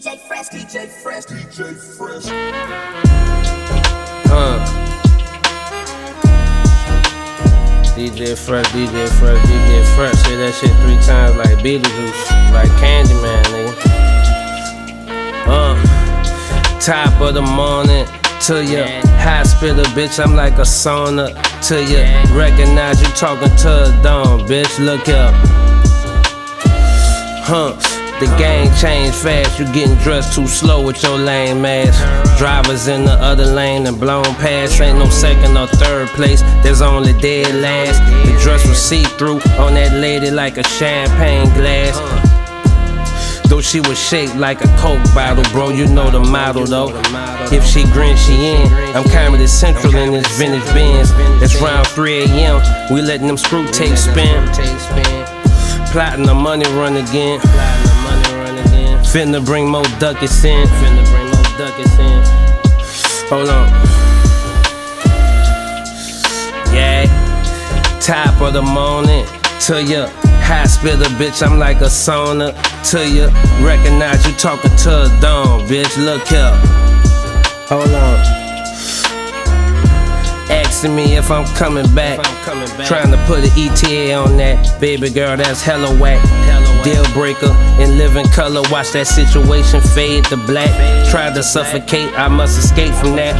DJ Fresh, DJ Fresh, DJ Fresh. DJ Fresh, DJ Fresh, DJ Fresh. Say that shit 3 times like Beetlejuice, like Candyman, nigga. Top of the morning to ya. High spitter, bitch, I'm like a sauna to ya. Recognize you talking to a dumb bitch, look up. The game changed fast, you getting dressed too slow with your lame ass. Drivers in the other lane and blown past. Ain't no second or third place, there's only dead last. The dress was see-through on that lady like a champagne glass. Though she was shaped like a Coke bottle, bro, you know the model though. If she grin, she in. I'm Comedy Central in this vintage Benz. It's round 3 a.m., we letting them screw tapes spin. Plotting the money run again. Finna bring more ducats in. Hold on. Yeah. Top of the morning to ya. High spitter, bitch, I'm like a sauna to ya. Recognize you talking to a dumb bitch, look here. Hold on. Asking me if I'm coming back. Trying to put an ETA on that. Baby girl, that's hella whack. Deal breaker in living color. Watch that situation fade to black. Tried to suffocate, I must escape from that.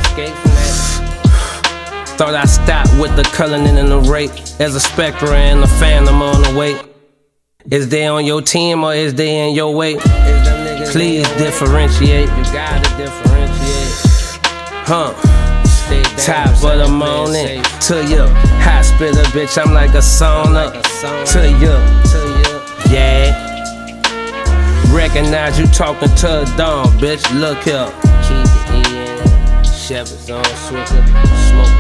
Thought I stopped with the culling and the rape. There's a Spectra and a Phantom on the way. Is they on your team or is they in your way? Please differentiate. You gotta differentiate. Top of the morning to ya. High spitter, bitch, I'm like a sauna to ya. Yeah. Recognize you talking to a dumb bitch, look up. Keep it in. Chevys on Swicker. Smoke